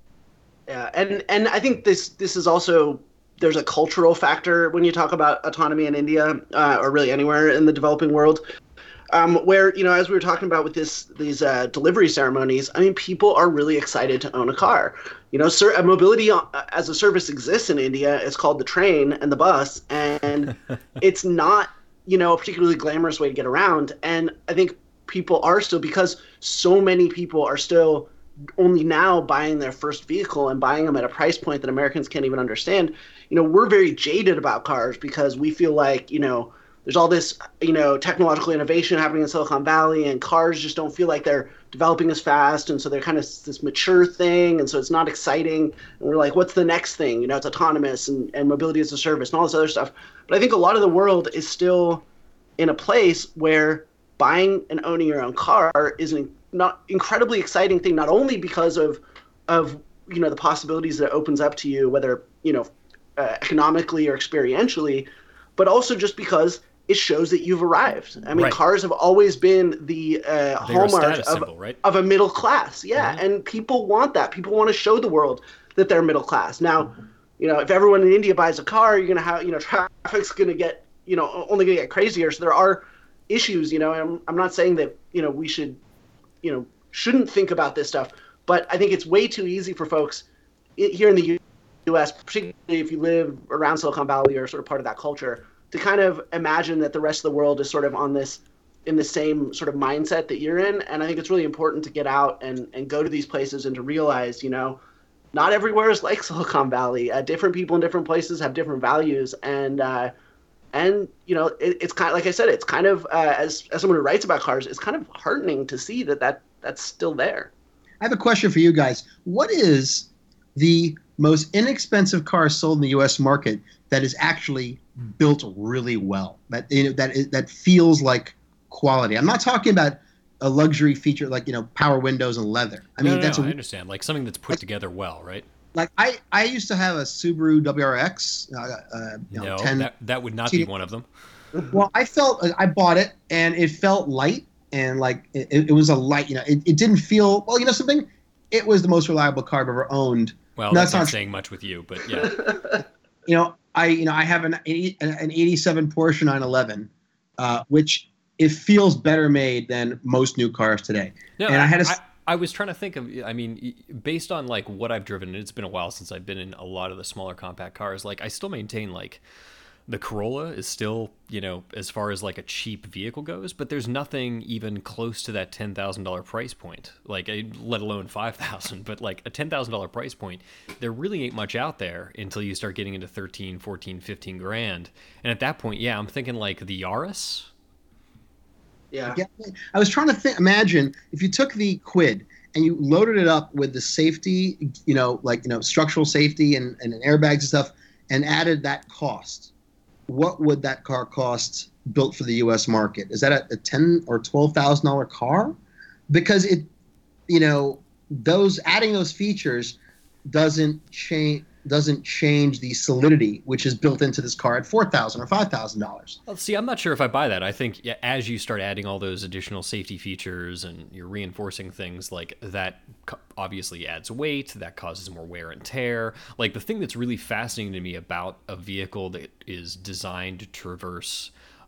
Yeah, and and I think this this is also there's a cultural factor when you talk about autonomy in India uh, or really anywhere in the developing world, um, where you know as we were talking about with this these uh, delivery ceremonies, I mean people are really excited to own a car. You know, ser- mobility as a service exists in India. It's called the train and the bus, and it's not you know a particularly glamorous way to get around. And I think people are still because so many people are still only now buying their first vehicle and buying them at a price point that Americans can't even understand. You know, we're very jaded about cars because we feel like, you know, there's all this, you know, technological innovation happening in Silicon Valley and cars just don't feel like they're developing as fast. And so they're kind of this mature thing. And so it's not exciting. And we're like, what's the next thing? You know, it's autonomous and, and mobility as a service and all this other stuff. But I think a lot of the world is still in a place where buying and owning your own car is an not incredibly exciting thing, not only because of, of you know the possibilities that it opens up to you, whether you know uh, economically or experientially, but also just because it shows that you've arrived. I mean, right. Cars have always been the uh, hallmark of, symbol, right? of a middle class. Yeah, mm-hmm. And people want that. People want to show the world that they're middle class. Now, you know, if everyone in India buys a car, you're gonna have you know traffic's gonna get you know only gonna get crazier. So there are issues. You know, I'm I'm not saying that you know we should. you know, shouldn't think about this stuff. But I think it's way too easy for folks here in the U S, particularly if you live around Silicon Valley or sort of part of that culture, to kind of imagine that the rest of the world is sort of on this, in the same sort of mindset that you're in. And I think it's really important to get out and, and go to these places and to realize, you know, not everywhere is like Silicon Valley. Uh, different people in different places have different values. And, uh, And, you know, it, it's kind of, like I said, it's kind of, uh, as, as someone who writes about cars, it's kind of heartening to see that, that that's still there. I have a question for you guys. What is the most inexpensive car sold in the U S market that is actually built really well, that you know, that is, that feels like quality? I'm not talking about a luxury feature like, you know, power windows and leather. I mean, no, no, that's no, a, I understand. Like something that's put like, together well, right? Like I, I used to have a Subaru W R X. Uh, uh, you know, no, ten, that, that would not be one of them. Well, I felt I bought it and it felt light and like it, it was a light. You know, it, it didn't feel well. You know something? It was the most reliable car I've ever owned. Well, no, that's, that's not not saying much with you, but yeah. you know, I you know I have an eighty, an eighty-seven Porsche nine eleven, uh, which it feels better made than most new cars today. No, and I, I had a. I, I was trying to think of, I mean, based on like what I've driven, and it's been a while since I've been in a lot of the smaller compact cars, like I still maintain like the Corolla is still, you know, as far as like a cheap vehicle goes, but there's nothing even close to that ten thousand dollars price point, like let alone five thousand dollars, but like a ten thousand dollars price point, there really ain't much out there until you start getting into thirteen, fourteen, fifteen grand. And at that point, yeah, I'm thinking like the Yaris. Yeah. I was trying to think, imagine if you took the Quid and you loaded it up with the safety, you know, like, you know, structural safety and, and airbags and stuff, and added that cost. What would that car cost built for the U S market? Is that a, a ten or twelve thousand dollar car? Because it, you know, those adding those features doesn't change doesn't change the solidity which is built into this car at four thousand or five thousand dollars. Well, see, I'm not sure if I buy that. I think yeah, as you start adding all those additional safety features and you're reinforcing things like that, obviously adds weight, that causes more wear and tear. Like the thing that's really fascinating to me about a vehicle that is designed to traverse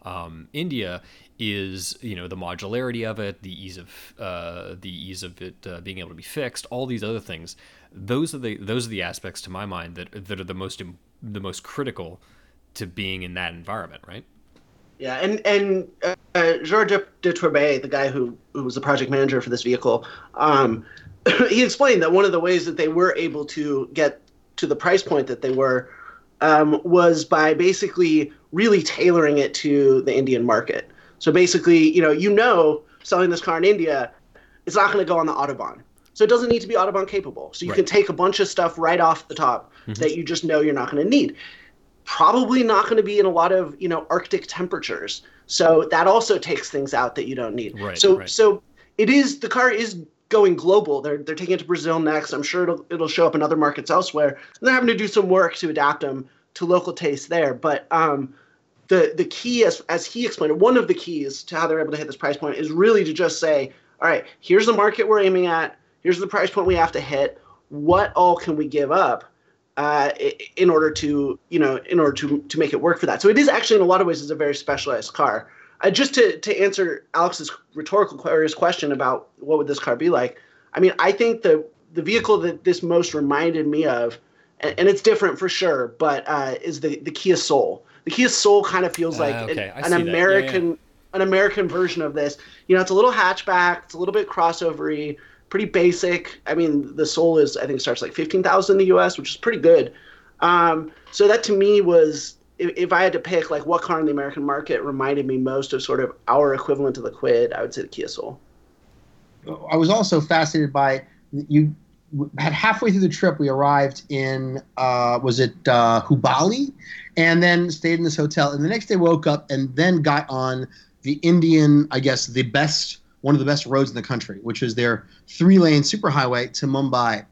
um, India is, you know, the modularity of it, the ease of uh, the ease of it uh, being able to be fixed, all these other things. Those are the those are the aspects, to my mind, that that are the most the most critical to being in that environment, right? Yeah, and and uh, Georges de Tourbay, the guy who who was the project manager for this vehicle, um, he explained that one of the ways that they were able to get to the price point that they were um, was by basically really tailoring it to the Indian market. So basically, you know, you know, selling this car in India, it's not going to go on the Autobahn. So it doesn't need to be Autobahn capable. So you right. can take a bunch of stuff right off the top mm-hmm. that you just know you're not going to need. Probably not going to be in a lot of, you know, Arctic temperatures. So that also takes things out that you don't need. Right, so right. so it is, the car is going global. They're they're taking it to Brazil next. I'm sure it'll it'll show up in other markets elsewhere. And they're having to do some work to adapt them to local tastes there. But um, the the key, as as he explained, one of the keys to how they're able to hit this price point is really to just say, all right, here's the market we're aiming at. Here's the price point we have to hit. What all can we give up uh, in order to, you know, in order to to make it work for that? So it is actually, in a lot of ways, is a very specialized car. Uh, just to to answer Alex's rhetorical question about what would this car be like, I mean, I think the the vehicle that this most reminded me of, and, and it's different for sure, but uh, is the the Kia Soul. The Kia Soul kind of feels like uh, okay. an, an American yeah, yeah. an American version of this. You know, it's a little hatchback, it's a little bit crossovery, pretty basic. I mean, the Soul is, I think, starts like fifteen thousand in the U S, which is pretty good. Um, so that to me was, if, if I had to pick like what car in the American market reminded me most of sort of our equivalent to the Kwid, I would say the Kia Soul. I was also fascinated by, you had halfway through the trip, we arrived in, uh, was it uh, Hubali? And then stayed in this hotel. And the next day woke up and then got on the Indian, I guess, the best, one of the best roads in the country, which is their three-lane superhighway to Mumbai.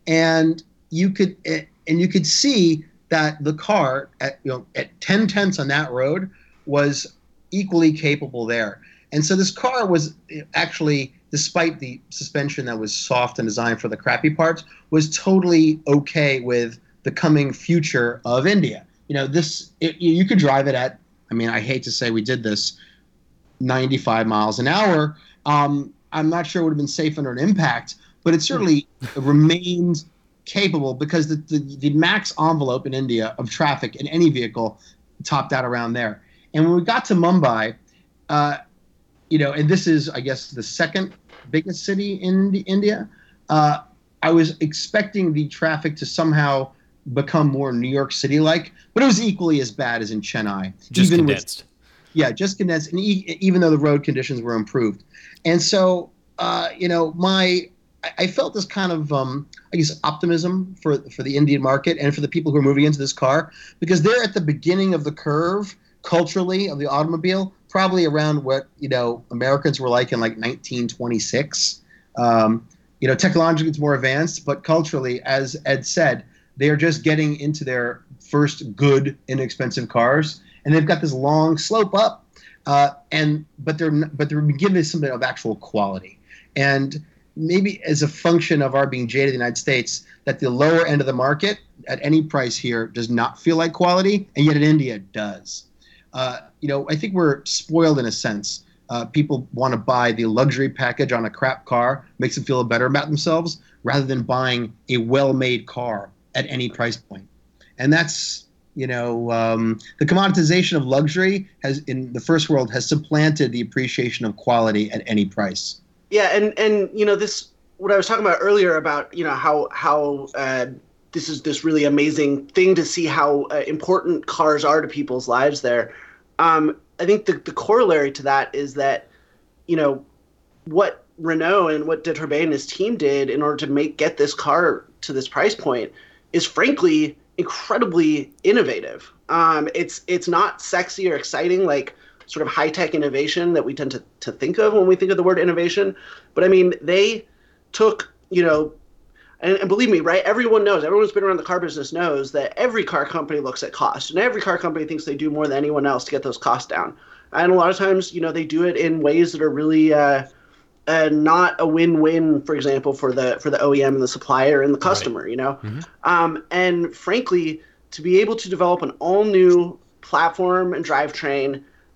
And you could and you could see that the car at, you know, at ten tenths on that road was equally capable there. And so this car was actually, despite the suspension that was soft and designed for the crappy parts, was totally okay with the coming future of India. You know, this, it, you could drive it at, I mean, I hate to say we did this, ninety-five miles an hour. Um, I'm not sure it would have been safe under an impact, but it certainly remained capable because the, the, the max envelope in India of traffic in any vehicle topped out around there. And when we got to Mumbai, uh, you know, and this is, I guess, the second biggest city in the, India, uh, I was expecting the traffic to somehow become more New York City-like, but it was equally as bad as in Chennai. Just even condensed. With, yeah, just condensed, and e- even though the road conditions were improved. And so, uh, you know, my I, I felt this kind of, um, I guess, optimism for for the Indian market and for the people who are moving into this car, because they're at the beginning of the curve culturally of the automobile, probably around what, you know, Americans were like in like nineteen twenty-six. Um, you know, technologically it's more advanced, but culturally, as Ed said, they are just getting into their first good, inexpensive cars, and they've got this long slope up, uh, and but they're but they're given something of actual quality, and maybe as a function of our being jaded in the United States, that the lower end of the market at any price here does not feel like quality, and yet in India it does. Uh, you know, I think we're spoiled in a sense. Uh, people want to buy the luxury package on a crap car, makes them feel better about themselves, rather than buying a well-made car at any price point. And that's, you know, um, the commoditization of luxury has, in the first world, has supplanted the appreciation of quality at any price. Yeah, and, and you know, this, what I was talking about earlier about, you know, how, how uh, this is this really amazing thing to see how uh, important cars are to people's lives there. Um, I think the, the corollary to that is that, you know, what Renault and what de Tourbay and his team did in order to make get this car to this price point is frankly incredibly innovative. Um, it's it's not sexy or exciting like sort of high-tech innovation that we tend to, to think of when we think of the word innovation. But I mean, they took, you know, and, and believe me, right, everyone knows, everyone who's been around the car business knows that every car company looks at cost, and every car company thinks they do more than anyone else to get those costs down. And a lot of times, you know, they do it in ways that are really uh, uh, not a win-win, for example, for the for the O E M and the supplier and the customer, right. you know? Mm-hmm. Um, and frankly, to be able to develop an all-new platform and drivetrain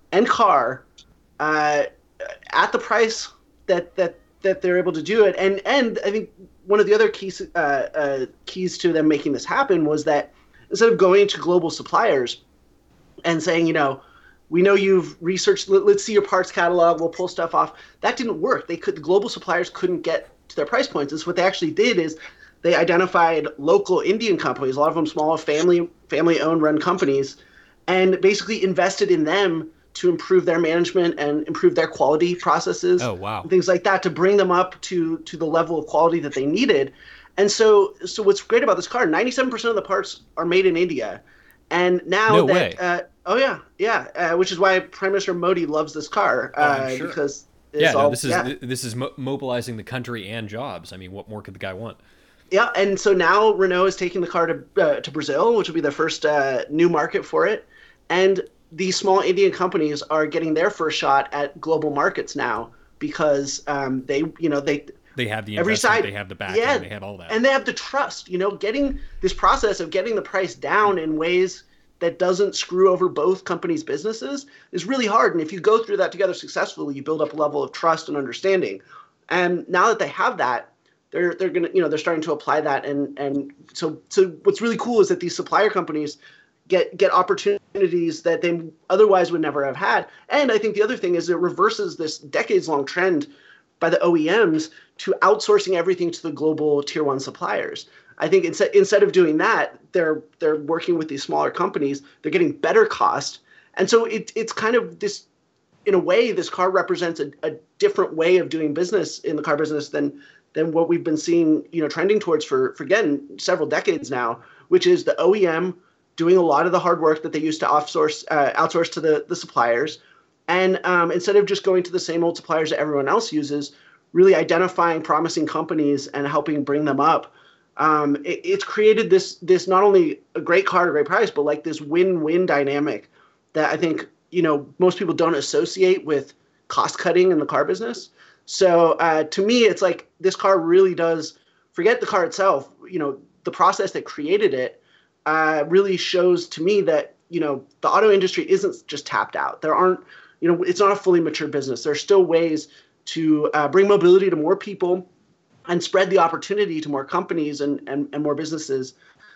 and car uh, at the price that that that they're able to do it. And and I think one of the other keys uh, uh, keys to them making this happen was that instead of going to global suppliers and saying, you know, we know you've researched, let, let's see your parts catalog, we'll pull stuff off. That didn't work. They could, the global suppliers couldn't get to their price points. And so what they actually did is they identified local Indian companies, a lot of them small family family owned run companies, and basically invested in them to improve their management and improve their quality processes. Oh, wow. And things like that to bring them up to to the level of quality that they needed. And so so what's great about this car, ninety-seven percent of the parts are made in India. And now no that way. Uh, oh yeah, yeah, uh, which is why Prime Minister Modi loves this car uh, oh, sure. because it's yeah, all, no, this is yeah. this is mo- mobilizing the country and jobs. I mean, what more could the guy want? Yeah, and so now Renault is taking the car to uh, to Brazil, which will be their first uh, new market for it, and these small Indian companies are getting their first shot at global markets now because um, they, you know, they they have the every investment, side, they have the backing, yeah, they have all that, and they have the trust. You know, getting this process of getting the price down in ways that doesn't screw over both companies' businesses is really hard. And if you go through that together successfully, you build up a level of trust and understanding. And now that they have that, they're they're gonna, you know, they're starting to apply that. And and so so what's really cool is that these supplier companies get get opportunities that they otherwise would never have had. And I think the other thing is it reverses this decades-long trend by the O E Ms to outsourcing everything to the global tier one suppliers. I think instead instead of doing that, they're they're working with these smaller companies. They're getting better cost, and so it it's kind of this, in a way, this car represents a, a different way of doing business in the car business than than what we've been seeing, you know, trending towards for for again several decades now, which is the O E M doing a lot of the hard work that they used to outsource uh, outsource to the the suppliers, and um, instead of just going to the same old suppliers that everyone else uses, really identifying promising companies and helping bring them up. Um, it, it's created this this not only a great car at a great price, but like this win-win dynamic that I think, you know, most people don't associate with cost cutting in the car business. So uh, to me, it's like this car really does, forget the car itself, you know, the process that created it uh, really shows to me that, you know, the auto industry isn't just tapped out. There aren't, you know, it's not a fully mature business. There's still ways to uh, bring mobility to more people and spread the opportunity to more companies and, and, and more businesses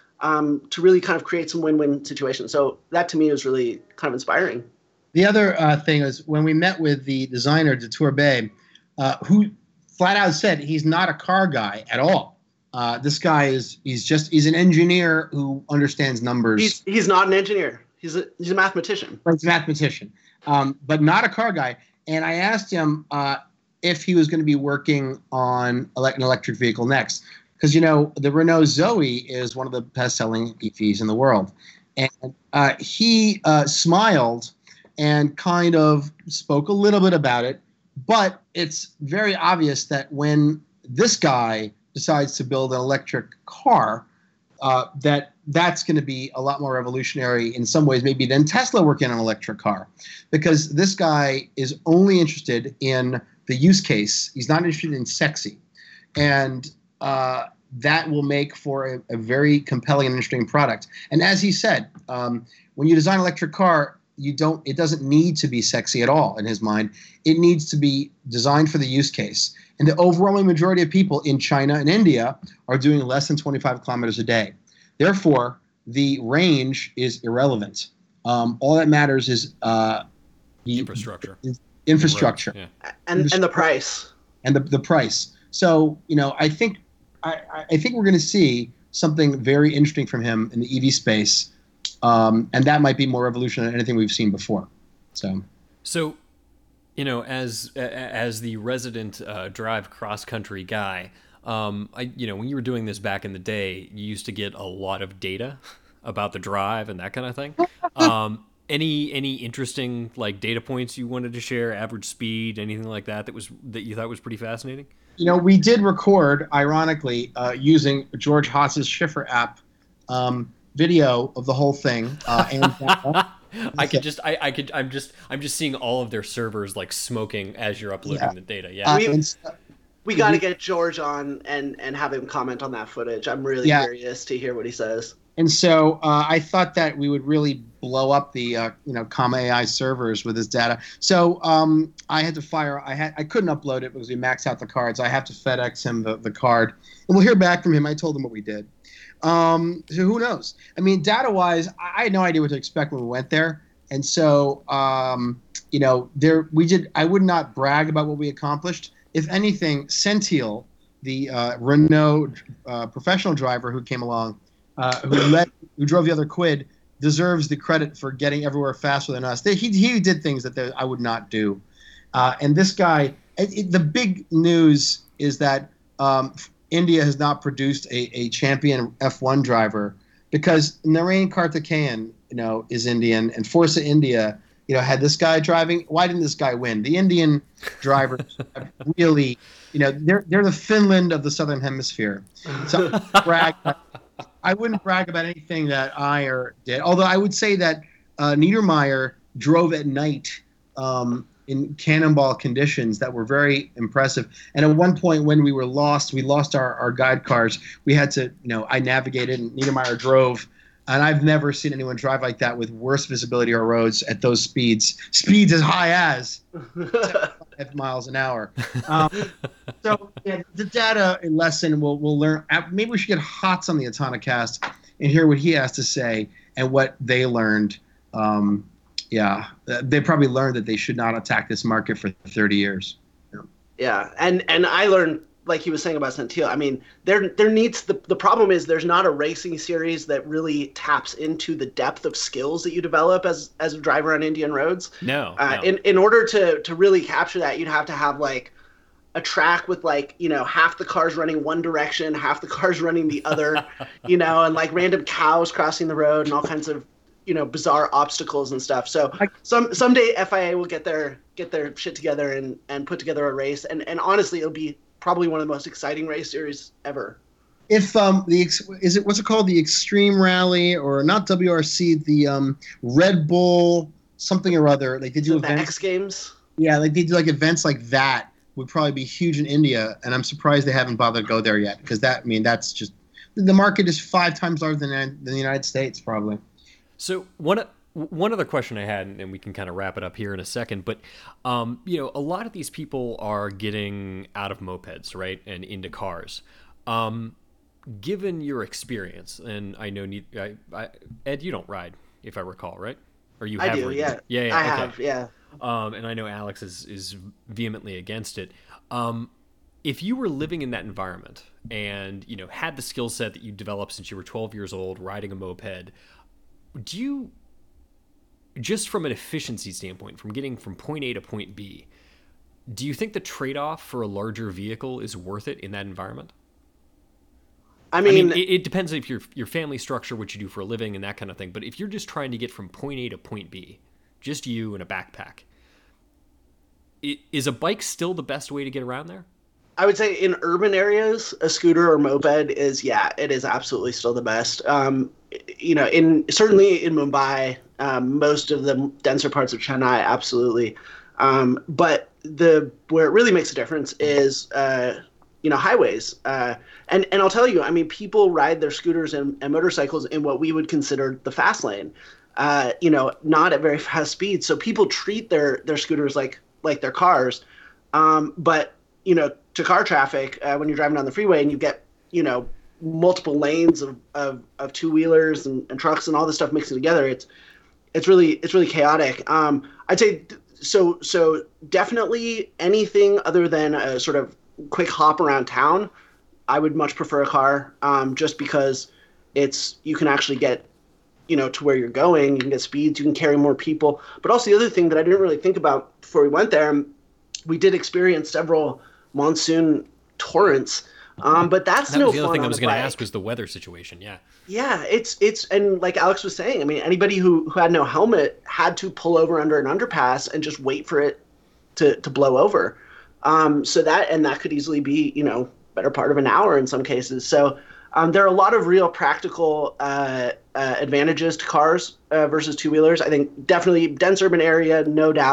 um, to really kind of create some win-win situations. So that to me is really kind of inspiring. The other uh, thing is when we met with the designer, Detour Bay, uh, who flat out said he's not a car guy at all. Uh, this guy is, he's just, he's an engineer who understands numbers. He's, he's not an engineer. He's a, he's a mathematician. He's a mathematician, um, but not a car guy. And I asked him, uh, if he was going to be working on an electric vehicle next. Because, you know, the Renault Zoe is one of the best-selling E Vs in the world. And uh, he uh, smiled and kind of spoke a little bit about it. But it's very obvious that when this guy decides to build an electric car, uh, that that's going to be a lot more revolutionary in some ways maybe than Tesla working on an electric car. Because this guy is only interested in the use case. He's not interested in sexy. And uh, that will make for a, a very compelling and interesting product. And as he said, um, when you design an electric car, you don't, it doesn't need to be sexy at all in his mind. It needs to be designed for the use case. And the overwhelming majority of people in China and India are doing less than twenty-five kilometers a day. Therefore, the range is irrelevant. Um, all that matters is uh, the infrastructure. Is, infrastructure yeah. and and the price and the, the price. So, you know, I think I, I think we're going to see something very interesting from him in the E V space, um, and that might be more revolutionary than anything we've seen before. So, so, you know, as as the resident uh, drive cross country guy, um, I you know when you were doing this back in the day, you used to get a lot of data about the drive and that kind of thing. Um, Any any interesting like data points you wanted to share, average speed, anything like that that was that you thought was pretty fascinating? You know, we did record, ironically, uh, using George Haas's Schiffer app, um, video of the whole thing. Uh, and uh, I could just I, I could I'm just I'm just seeing all of their servers like smoking as you're uploading yeah. the data. Yeah. Uh, and, we got to get George on and and have him comment on that footage. I'm really yeah. curious to hear what he says. And so uh, I thought that we would really blow up the uh, you know Comma A I servers with this data. So um, I had to fire. I had I couldn't upload it because we maxed out the cards. I have to FedEx him the, the card, and we'll hear back from him. I told him what we did. Um, so who knows? I mean, data-wise, I had no idea what to expect when we went there, and so um, you know, there we did. I would not brag about what we accomplished. If anything, Sentil, the uh, Renault uh, professional driver who came along, uh, who led, who drove the other Quid, deserves the credit for getting everywhere faster than us. They, he he did things that they, I would not do, uh, and this guy. It, it, the big news is that. Um, India has not produced a, a champion F one driver because Narain Karthikeyan, you know, is Indian, and Forza India, you know, had this guy driving. Why didn't this guy win? The Indian drivers have really, you know, they're they're the Finland of the Southern Hemisphere. So I, brag, I wouldn't brag about anything that I or did. Although I would say that uh, Niedermeyer drove at night. Um, in cannonball conditions that were very impressive. And at one point when we were lost, we lost our, our guide cars. We had to, you know, I navigated and Niedermeyer drove. And I've never seen anyone drive like that with worse visibility on roads at those speeds. Speeds as high as seventy-five miles an hour. Um, so yeah, the data lesson we'll, we'll learn. Maybe we should get Hots on the Autonocast and hear what he has to say and what they learned. Um, Yeah, they probably learned that they should not attack this market for thirty years. Yeah, yeah. and and I learned, like he was saying about Sentil. I mean, there there needs the the problem is there's not a racing series that really taps into the depth of skills that you develop as as a driver on Indian roads. No, uh, no. in in order to to really capture that, you'd have to have like a track with like, you know, half the cars running one direction, half the cars running the other, you know, and like random cows crossing the road and all kinds of, you know, bizarre obstacles and stuff. So some someday F I A will get their get their shit together and, and put together a race. And, and honestly, it'll be probably one of the most exciting race series ever. If um the is it what's it called the Extreme Rally or not W R C the um Red Bull something or other like they do so events. The X Games. Yeah, like they do like events like that would probably be huge in India, and I'm surprised they haven't bothered to go there yet because that I mean that's just the market is five times larger than than the United States probably. So one one other question I had, and we can kind of wrap it up here in a second, but um, you know, a lot of these people are getting out of mopeds, right, and into cars. Um, given your experience, and I know I, I, Ed, you don't ride, if I recall, right? Or you have? I do, ridden. yeah. Yeah, yeah, I okay. have, yeah. Um, and I know Alex is is vehemently against it. Um, if you were living in that environment and you know had the skill set that you developed since you were twelve years old, riding a moped. Do you, just from an efficiency standpoint, from getting from point A to point B, do you think the trade-off for a larger vehicle is worth it in that environment? I mean, I mean it, it depends if your your family structure, what you do for a living, and that kind of thing. But if you're just trying to get from point A to point B, just you and a backpack, it, is a bike still the best way to get around there? I would say in urban areas, a scooter or moped is, yeah, it is absolutely still the best. Um, you know, in certainly in Mumbai, um, most of the denser parts of Chennai, absolutely. Um, but the where it really makes a difference is, uh, you know, highways. Uh, and, and I'll tell you, I mean, people ride their scooters and, and motorcycles in what we would consider the fast lane, uh, you know, not at very fast speeds. So people treat their, their scooters like like their cars. Um, but, you know, to car traffic, uh, when you're driving down the freeway and you get, you know, multiple lanes of, of, of two wheelers and, and trucks and all this stuff mixing together, it's it's really it's really chaotic. Um, I'd say so so definitely anything other than a sort of quick hop around town, I would much prefer a car, um, just because it's you can actually get, you know, to where you're going, you can get speeds, you can carry more people. But also the other thing that I didn't really think about before we went there, we did experience several monsoon torrents, um, but that's that no was the fun other thing on I was a going to bike. ask was the weather situation. Yeah, yeah, it's it's and like Alex was saying, I mean, anybody who, who had no helmet had to pull over under an underpass and just wait for it to to blow over. Um, so that and that could easily be, you know, better part of an hour in some cases. So um, there are a lot of real practical uh, uh, advantages to cars uh, versus two wheelers. I think definitely dense urban area, no doubt.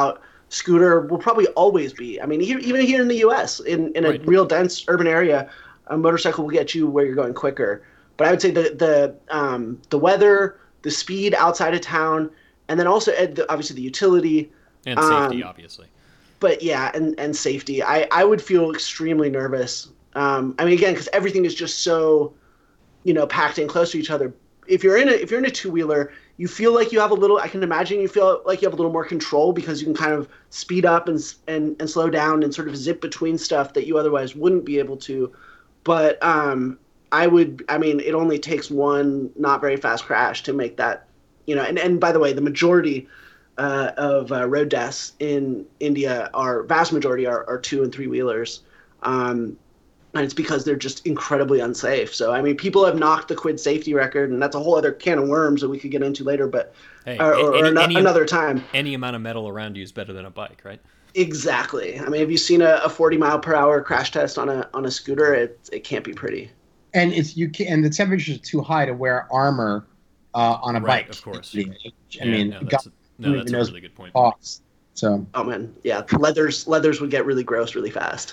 scooter will probably always be. I mean, here, even here in the U S, in, in a Right. real dense urban area, a motorcycle will get you where you're going quicker. But I would say the the um, the weather, the speed outside of town, and then also uh, the, obviously the utility. And safety, Um, obviously. but yeah, and, and safety. I, I would feel extremely nervous. Um, I mean, again, because everything is just so, you know, packed in close to each other. If you're in a if you're in a two wheeler, you feel like you have a little. I can imagine you feel like you have a little more control because you can kind of speed up and and and slow down and sort of zip between stuff that you otherwise wouldn't be able to. But um, I would. I mean, it only takes one not very fast crash to make that. You know, and and by the way, the majority uh, of uh, road deaths in India are vast majority are, are two and three wheelers. Um, and it's because they're just incredibly unsafe. So, I mean, people have knocked the Quid safety record, and that's a whole other can of worms that we could get into later, but Hey, or, or, any, or any, another time. Any amount of metal around you is better than a bike, right? Exactly. I mean, have you seen a, a forty mile per hour crash test on a on a scooter? It it can't be pretty. And it's you can and the temperatures are too high to wear armor uh, on a Right, bike. of course. I Yeah, mean, no, God that's, a, no, that's even a knows really good point. costs. So Oh man, yeah, leathers leathers would get really gross really fast.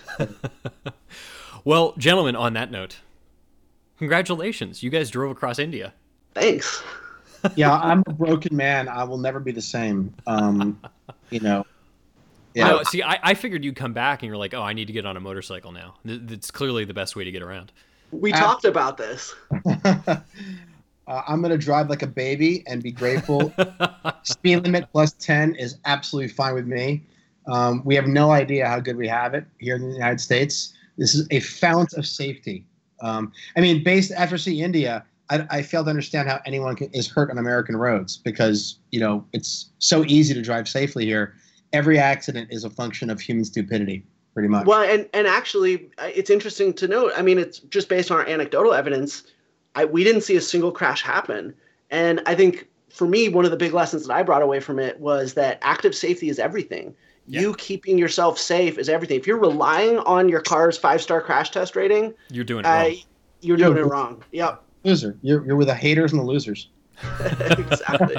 Well, gentlemen, on that note, congratulations. You guys drove across India. Thanks. yeah, I'm a broken man. I will never be the same. Um, you know. Yeah. No, see, I, I figured you'd come back and you're like, oh, I need to get on a motorcycle now. It's clearly the best way to get around. We Uh, talked about this. uh, I'm gonna drive like a baby and be grateful. Speed limit plus ten is absolutely fine with me. Um, we have no idea how good we have it here in the United States. This is a fount of safety. Um, I mean, based after seeing India, I, I fail to understand how anyone can, is hurt on American roads because you know it's so easy to drive safely here. Every accident is a function of human stupidity, pretty much. Well, and, and actually, uh, it's interesting to note. I mean, it's just based on our anecdotal evidence. I, we didn't see a single crash happen. And I think for me, one of the big lessons that I brought away from it was that active safety is everything. Yeah. You keeping yourself safe is everything. If you're relying on your car's five-star crash test rating, You're doing it uh, wrong. you're doing it wrong. Yep, Loser. You're, you're with the haters and the losers. exactly.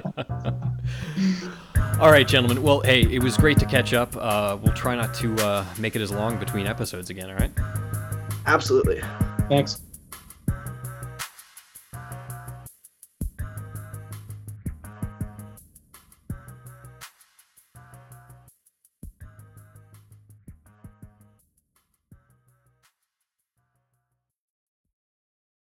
All right, gentlemen. Well, hey, it was great to catch up. Uh, we'll try not to uh, make it as long between episodes again, all right? Absolutely. Thanks.